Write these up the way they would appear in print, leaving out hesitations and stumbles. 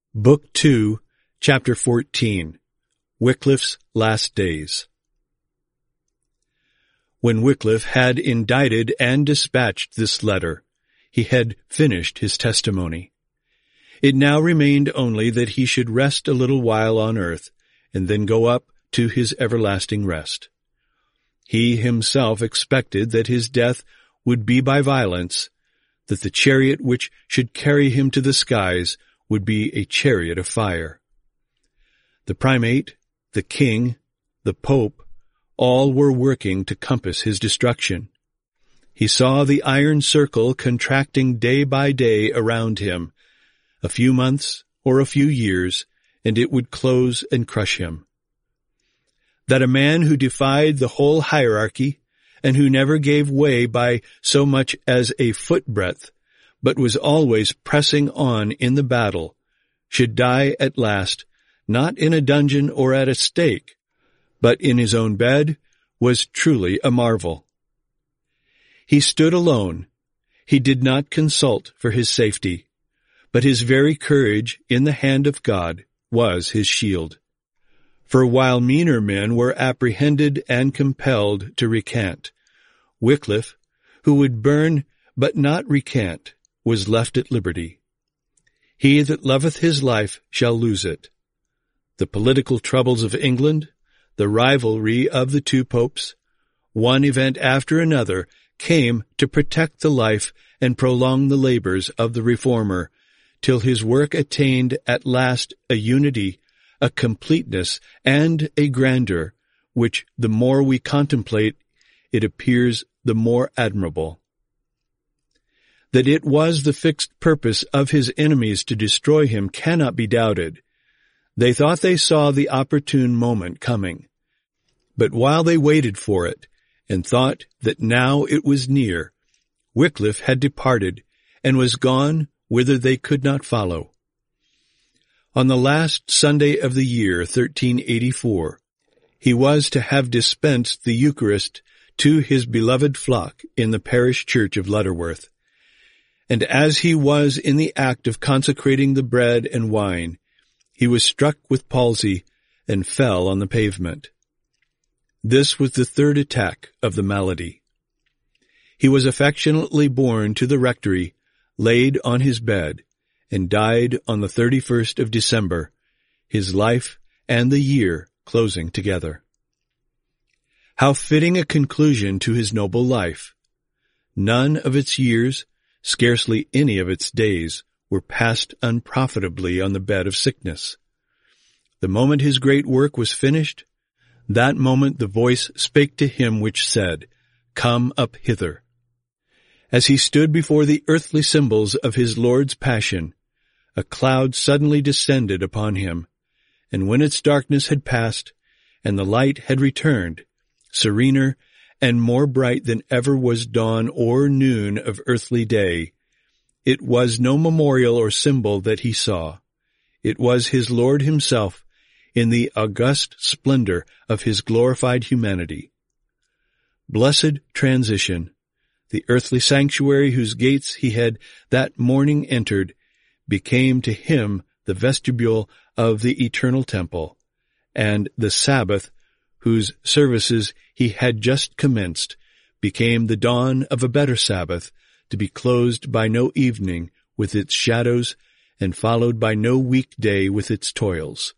Book 2, Chapter 14. Wycliffe's Last Days. When Wycliffe had indicted and dispatched this letter, he had finished his testimony. It now remained only that he should rest a little while on earth, and then go up to his everlasting rest. He himself expected that his death would be by violence, that the chariot which should carry him to the skies would be a chariot of fire. The primate, the king, the pope, all were working to compass his destruction. He saw the iron circle contracting day by day around him. A few months or a few years, and it would close and crush him. That a man who defied the whole hierarchy, and who never gave way by so much as a foot-breadth, but was always pressing on in the battle, should die at last, not in a dungeon or at a stake, but in his own bed, was truly a marvel. He stood alone. He did not consult for his safety, but his very courage in the hand of God was his shield. For while meaner men were apprehended and compelled to recant, Wycliffe, who would burn but not recant, was left at liberty. He that loveth his life shall lose it. The political troubles of England, the rivalry of the two popes, one event after another came to protect the life and prolong the labors of the reformer, till his work attained at last a unity, a completeness, and a grandeur, which the more we contemplate, it appears the more admirable. That it was the fixed purpose of his enemies to destroy him cannot be doubted. They thought they saw the opportune moment coming. But while they waited for it, and thought that now it was near, Wycliffe had departed, and was gone whither they could not follow. On the last Sunday of the year 1384, he was to have dispensed the Eucharist to his beloved flock in the parish church of Lutterworth. And as he was in the act of consecrating the bread and wine, he was struck with palsy and fell on the pavement. This was the third attack of the malady. He was affectionately borne to the rectory, laid on his bed, and died on the 31st of December, his life and the year closing together. How fitting a conclusion to his noble life! None of its years, scarcely any of its days, were passed unprofitably on the bed of sickness. The moment his great work was finished, that moment the voice spake to him which said, "Come up hither." As he stood before the earthly symbols of his Lord's passion, a cloud suddenly descended upon him, and when its darkness had passed, and the light had returned, serener and more bright than ever was dawn or noon of earthly day, it was no memorial or symbol that he saw. It was his Lord himself in the august splendor of his glorified humanity. Blessed transition! The earthly sanctuary whose gates he had that morning entered became to him the vestibule of the eternal temple, and the Sabbath, whose services he had just commenced, became the dawn of a better Sabbath, to be closed by no evening with its shadows, and followed by no weekday with its toils.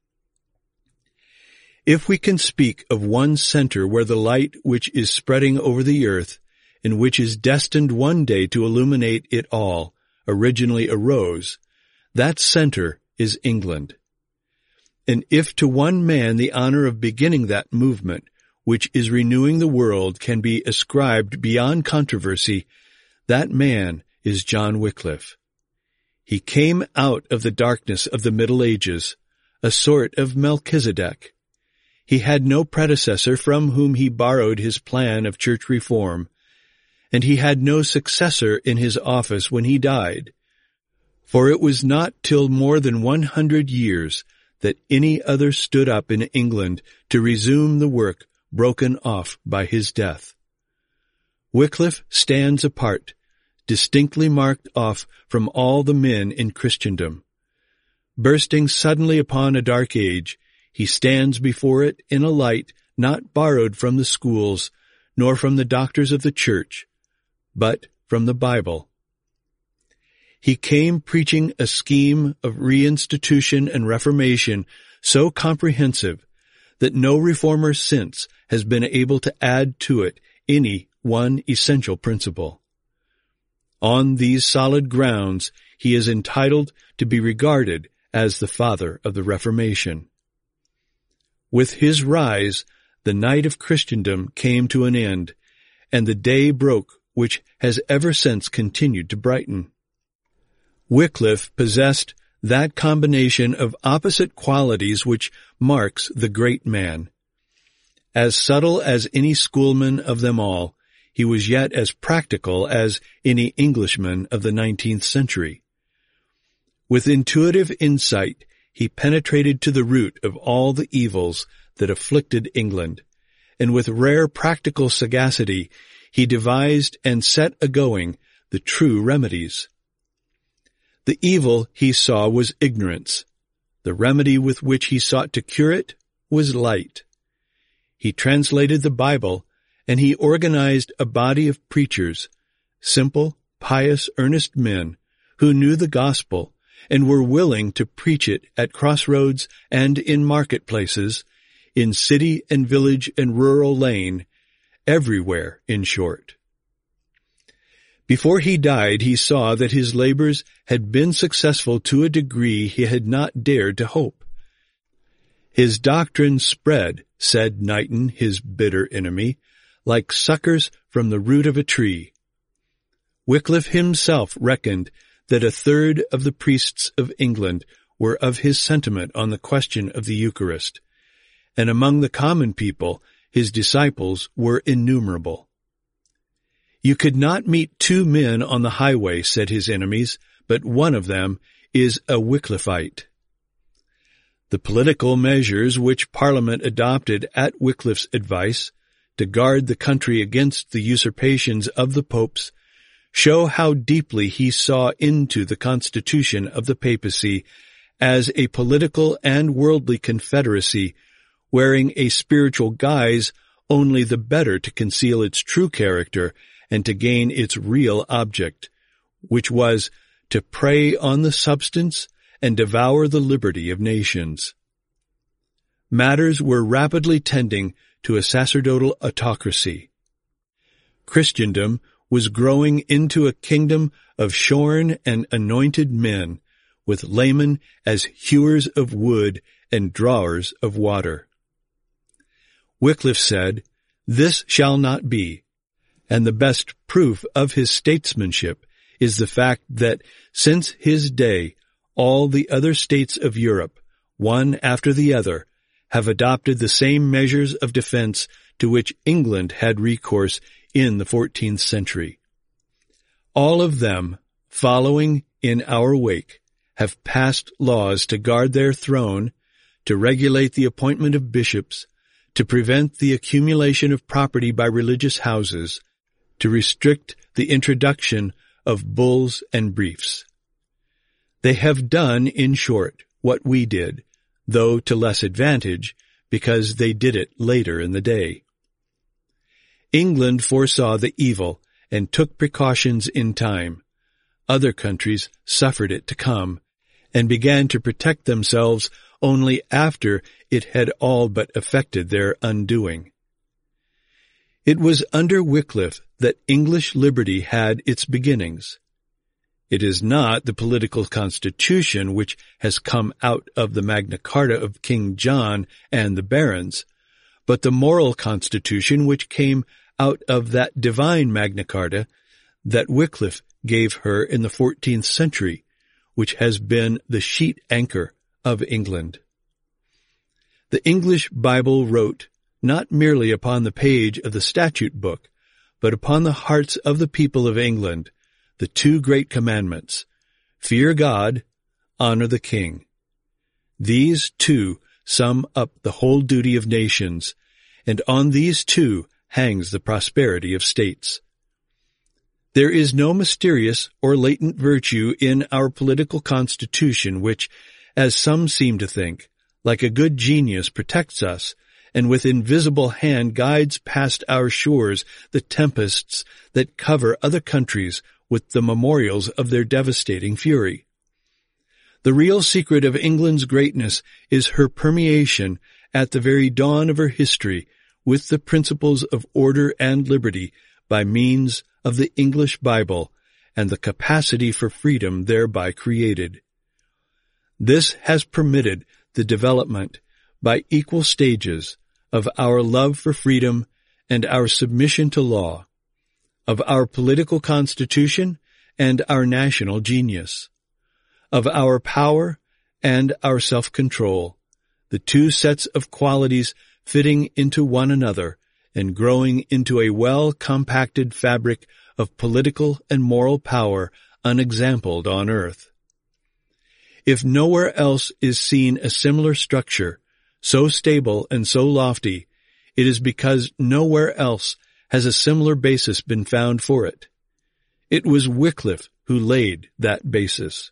If we can speak of one center where the light which is spreading over the earth, and which is destined one day to illuminate it all, originally arose, that center is England. And if to one man the honor of beginning that movement, which is renewing the world, can be ascribed beyond controversy, that man is John Wycliffe. He came out of the darkness of the Middle Ages, a sort of Melchizedek. He had no predecessor from whom he borrowed his plan of church reform, and he had no successor in his office when he died. For it was not till more than 100 years that any other stood up in England to resume the work broken off by his death. Wycliffe stands apart, distinctly marked off from all the men in Christendom. Bursting suddenly upon a dark age, he stands before it in a light not borrowed from the schools, nor from the doctors of the church, but from the Bible. He came preaching a scheme of reinstitution and reformation so comprehensive that no reformer since has been able to add to it any one essential principle. On these solid grounds, he is entitled to be regarded as the father of the Reformation. With his rise, the night of Christendom came to an end, and the day broke which has ever since continued to brighten. Wycliffe possessed that combination of opposite qualities which marks the great man. As subtle as any schoolman of them all, he was yet as practical as any Englishman of the 19th century. With intuitive insight, he penetrated to the root of all the evils that afflicted England, and with rare practical sagacity, he devised and set a-going the true remedies. The evil he saw was ignorance. The remedy with which he sought to cure it was light. He translated the Bible, and he organized a body of preachers, simple, pious, earnest men, who knew the gospel and were willing to preach it at crossroads and in marketplaces, in city and village and rural lane, everywhere, in short. Before he died, he saw that his labors had been successful to a degree he had not dared to hope. His doctrine spread, said Knighton, his bitter enemy, like suckers from the root of a tree. Wycliffe himself reckoned that a third of the priests of England were of his sentiment on the question of the Eucharist, and among the common people his disciples were innumerable. You could not meet two men on the highway, said his enemies, but one of them is a Wycliffite. The political measures which Parliament adopted at Wycliffe's advice to guard the country against the usurpations of the popes show how deeply he saw into the constitution of the papacy as a political and worldly confederacy wearing a spiritual guise only the better to conceal its true character and to gain its real object, which was to prey on the substance and devour the liberty of nations. Matters were rapidly tending to a sacerdotal autocracy. Christendom was growing into a kingdom of shorn and anointed men, with laymen as hewers of wood and drawers of water. Wycliffe said, "This shall not be," and the best proof of his statesmanship is the fact that since his day all the other states of Europe, one after the other, have adopted the same measures of defense to which England had recourse in the 14th century. All of them, following in our wake, have passed laws to guard their throne, to regulate the appointment of bishops, to prevent the accumulation of property by religious houses, to restrict the introduction of bulls and briefs. They have done, in short, what we did, though to less advantage, because they did it later in the day. England foresaw the evil and took precautions in time. Other countries suffered it to come, and began to protect themselves only after it had all but effected their undoing. It was under Wycliffe that English liberty had its beginnings. It is not the political constitution which has come out of the Magna Carta of King John and the barons, but the moral constitution which came out of that divine Magna Carta that Wycliffe gave her in the 14th century, which has been the sheet anchor of England. The English Bible wrote not merely upon the page of the statute book, but upon the hearts of the people of England, the two great commandments: fear God, honor the king. These two sum up the whole duty of nations, and on these two hangs the prosperity of states. There is no mysterious or latent virtue in our political constitution which, as some seem to think, like a good genius protects us, and with invisible hand guides past our shores the tempests that cover other countries with the memorials of their devastating fury. The real secret of England's greatness is her permeation at the very dawn of her history with the principles of order and liberty by means of the English Bible and the capacity for freedom thereby created. This has permitted the development, by equal stages, of our love for freedom and our submission to law, of our political constitution and our national genius, of our power and our self-control, the two sets of qualities fitting into one another and growing into a well-compacted fabric of political and moral power unexampled on earth. If nowhere else is seen a similar structure, so stable and so lofty, it is because nowhere else has a similar basis been found for it. It was Wycliffe who laid that basis.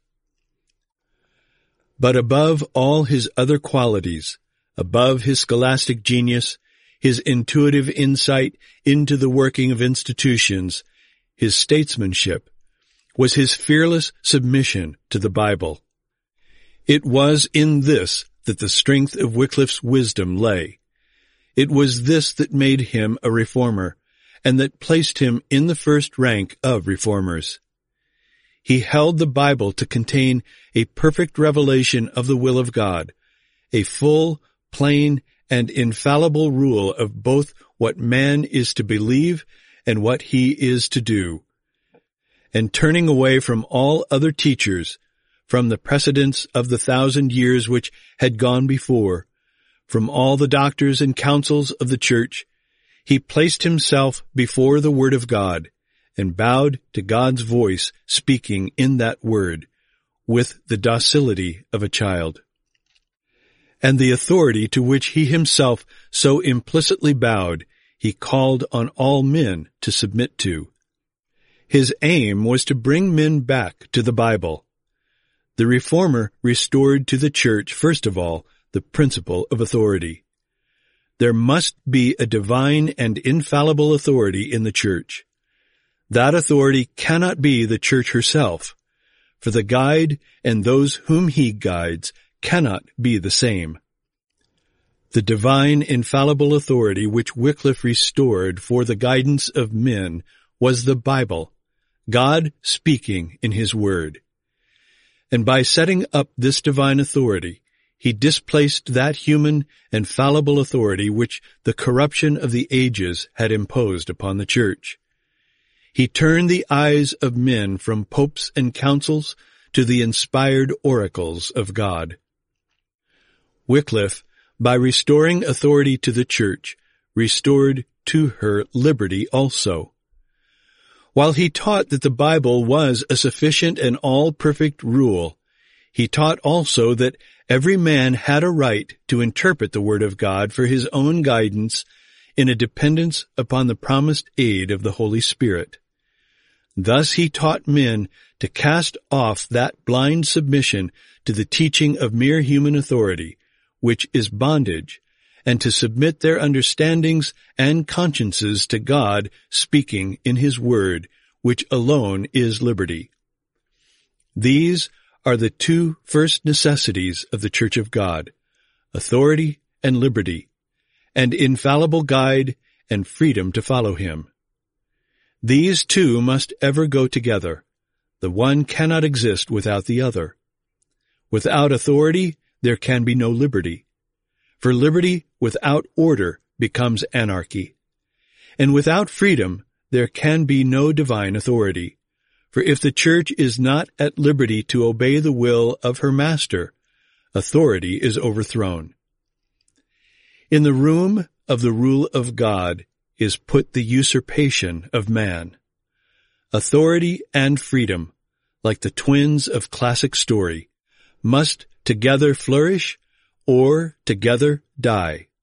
But above all his other qualities, above his scholastic genius, his intuitive insight into the working of institutions, his statesmanship, was his fearless submission to the Bible. It was in this that the strength of Wycliffe's wisdom lay. It was this that made him a reformer, and that placed him in the first rank of reformers. He held the Bible to contain a perfect revelation of the will of God, a full, plain, and infallible rule of both what man is to believe and what he is to do. And turning away from all other teachers, from the precedents of the 1,000 years which had gone before, from all the doctors and councils of the church, he placed himself before the Word of God, and bowed to God's voice speaking in that Word, with the docility of a child. And the authority to which he himself so implicitly bowed, he called on all men to submit to. His aim was to bring men back to the Bible. The Reformer restored to the Church, first of all, the principle of authority. There must be a divine and infallible authority in the Church. That authority cannot be the Church herself, for the guide and those whom he guides cannot be the same. The divine infallible authority which Wycliffe restored for the guidance of men was the Bible, God speaking in His Word. And by setting up this divine authority, he displaced that human and fallible authority which the corruption of the ages had imposed upon the Church. He turned the eyes of men from popes and councils to the inspired oracles of God. Wycliffe, by restoring authority to the Church, restored to her liberty also. While he taught that the Bible was a sufficient and all-perfect rule, he taught also that every man had a right to interpret the Word of God for his own guidance in a dependence upon the promised aid of the Holy Spirit. Thus he taught men to cast off that blind submission to the teaching of mere human authority, which is bondage, and to submit their understandings and consciences to God speaking in His Word, which alone is liberty. These are the two first necessities of the Church of God, authority and liberty, and infallible guide and freedom to follow Him. These two must ever go together. The one cannot exist without the other. Without authority, there can be no liberty. For liberty without order becomes anarchy. And without freedom, there can be no divine authority. For if the Church is not at liberty to obey the will of her Master, authority is overthrown. In the room of the rule of God is put the usurpation of man. Authority and freedom, like the twins of classic story, must together flourish or together die.